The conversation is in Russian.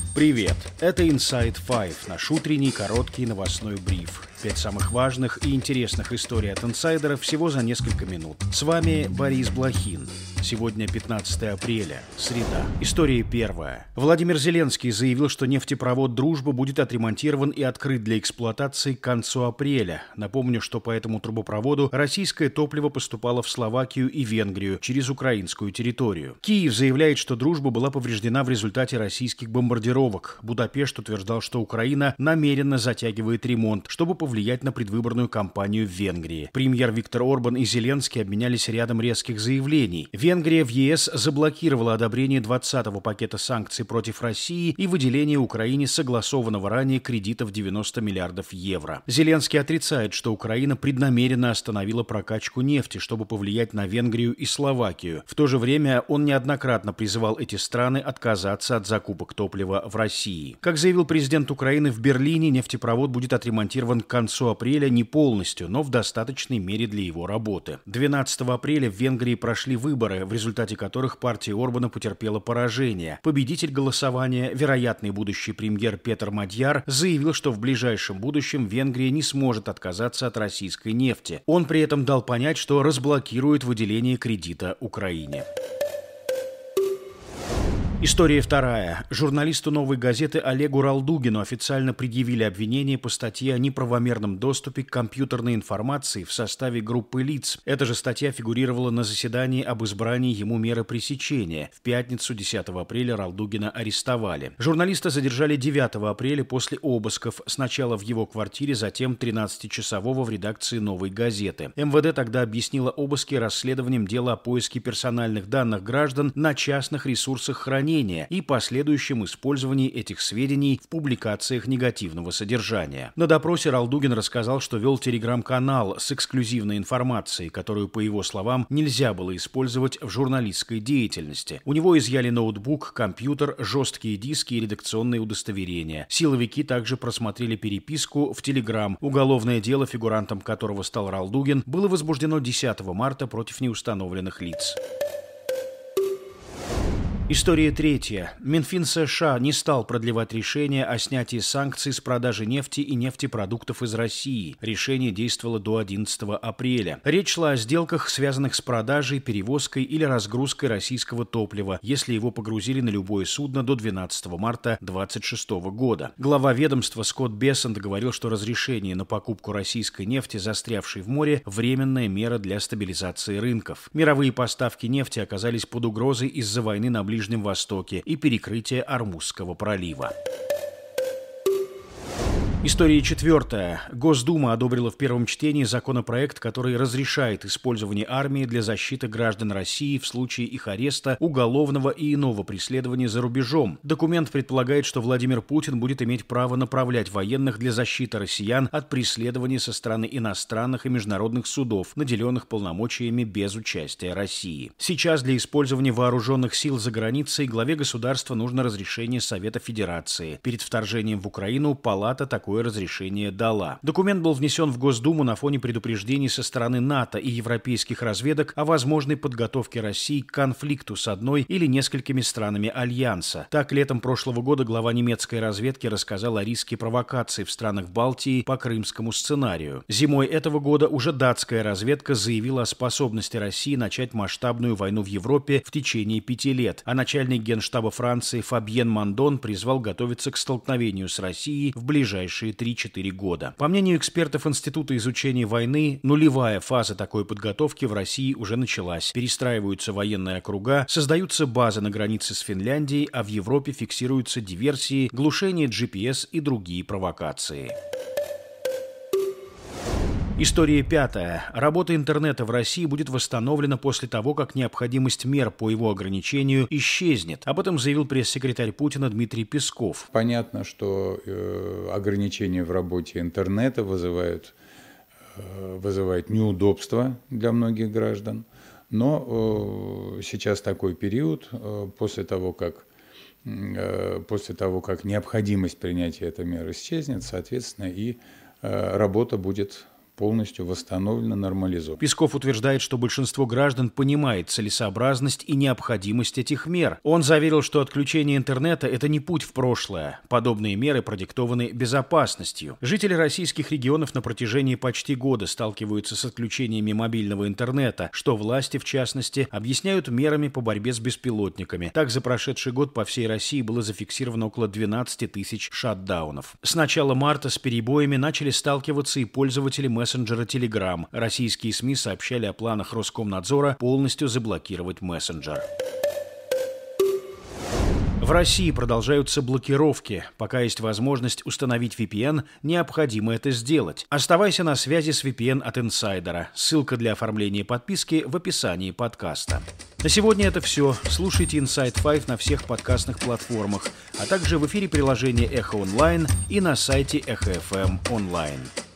Привет! Это Inside Five, наш утренний короткий новостной бриф. 5 самых важных и интересных историй от инсайдеров всего за несколько минут. С вами Борис Блохин. Сегодня 15 апреля, среда. История первая. Владимир Зеленский заявил, что нефтепровод «Дружба» будет отремонтирован и открыт для эксплуатации к концу апреля. Напомню, что по этому трубопроводу российское топливо поступало в Словакию и Венгрию через украинскую территорию. Киев заявляет, что «Дружба» была повреждена в результате российских бомбардировок. Будапешт утверждал, что Украина намеренно затягивает ремонт, чтобы повлиять на предвыборную кампанию в Венгрии. Премьер Виктор Орбан и Зеленский обменялись рядом резких заявлений. Венгрия в ЕС заблокировала одобрение 20-го пакета санкций против России и выделение Украине согласованного ранее кредита в 90 миллиардов евро. Зеленский отрицает, что Украина преднамеренно остановила прокачку нефти, чтобы повлиять на Венгрию и Словакию. В то же время он неоднократно призывал эти страны отказаться от закупок топлива в России. Как заявил президент Украины, в Берлине нефтепровод будет отремонтирован к концу апреля не полностью, но в достаточной мере для его работы. 12 апреля в Венгрии прошли выборы, в результате которых партия Орбана потерпела поражение. Победитель голосования, вероятный будущий премьер Петър Мадьяр, заявил, что в ближайшем будущем Венгрия не сможет отказаться от российской нефти. Он при этом дал понять, что разблокирует выделение кредита Украине. История вторая. Журналисту «Новой газеты» Олегу Ралдугину официально предъявили обвинение по статье о неправомерном доступе к компьютерной информации в составе группы лиц. Эта же статья фигурировала на заседании об избрании ему меры пресечения. В пятницу, 10 апреля, Ралдугина арестовали. Журналиста задержали 9 апреля после обысков. Сначала в его квартире, затем 13-часового в редакции «Новой газеты». МВД тогда объяснила обыски расследованием дела о поиске персональных данных граждан на частных ресурсах хранения и последующем использовании этих сведений в публикациях негативного содержания. На допросе Ралдугин рассказал, что вел телеграм-канал с эксклюзивной информацией, которую, по его словам, нельзя было использовать в журналистской деятельности. У него изъяли ноутбук, компьютер, жесткие диски и редакционные удостоверения. Силовики также просмотрели переписку в телеграм. Уголовное дело, фигурантом которого стал Ралдугин, было возбуждено 10 марта против неустановленных лиц. История третья. Минфин США не стал продлевать решение о снятии санкций с продажи нефти и нефтепродуктов из России. Решение действовало до 11 апреля. Речь шла о сделках, связанных с продажей, перевозкой или разгрузкой российского топлива, если его погрузили на любое судно до 12 марта 2026 года. Глава ведомства Скотт Бессент говорил, что разрешение на покупку российской нефти, застрявшей в море, временная мера для стабилизации рынков. Мировые поставки нефти оказались под угрозой из-за войны на Ближнем Востоке и перекрытие Ормузского пролива. История четвертая. Госдума одобрила в первом чтении законопроект, который разрешает использование армии для защиты граждан России в случае их ареста, уголовного и иного преследования за рубежом. Документ предполагает, что Владимир Путин будет иметь право направлять военных для защиты россиян от преследования со стороны иностранных и международных судов, наделенных полномочиями без участия России. Сейчас для использования вооруженных сил за границей главе государства нужно разрешение Совета Федерации. Перед вторжением в Украину Палата такое разрешение дала. Документ был внесен в Госдуму на фоне предупреждений со стороны НАТО и европейских разведок о возможной подготовке России к конфликту с одной или несколькими странами Альянса. Так, летом прошлого года глава немецкой разведки рассказал о риске провокаций в странах Балтии по крымскому сценарию. Зимой этого года уже датская разведка заявила о способности России начать масштабную войну в Европе в течение 5 лет, а начальник Генштаба Франции Фабьен Мандон призвал готовиться к столкновению с Россией в ближайшие 3-4 года. По мнению экспертов Института изучения войны, нулевая фаза такой подготовки в России уже началась. Перестраиваются военные округа, создаются базы на границе с Финляндией, а в Европе фиксируются диверсии, глушение GPS и другие провокации. История пятая. Работа интернета в России будет восстановлена после того, как необходимость мер по его ограничению исчезнет. Об этом заявил пресс-секретарь Путина Дмитрий Песков. Понятно, что ограничения в работе интернета вызывают неудобства для многих граждан. Но сейчас такой период, после того, как необходимость принятия этой меры исчезнет, соответственно, и работа будет полностью восстановлена, нормализована. Песков утверждает, что большинство граждан понимает целесообразность и необходимость этих мер. Он заверил, что отключение интернета – это не путь в прошлое. Подобные меры продиктованы безопасностью. Жители российских регионов на протяжении почти года сталкиваются с отключениями мобильного интернета, что власти, в частности, объясняют мерами по борьбе с беспилотниками. Так, за прошедший год по всей России было зафиксировано около 12 тысяч шатдаунов. С начала марта с перебоями начали сталкиваться и пользователи мессенджера Telegram. Российские СМИ сообщали о планах Роскомнадзора полностью заблокировать мессенджер. В России продолжаются блокировки. Пока есть возможность установить VPN, необходимо это сделать. Оставайся на связи с VPN от инсайдера. Ссылка для оформления подписки в описании подкаста. На сегодня это все. Слушайте Inside 5 на всех подкастных платформах, а также в эфире приложения Эхо Онлайн и на сайте Эхо FM онлайн.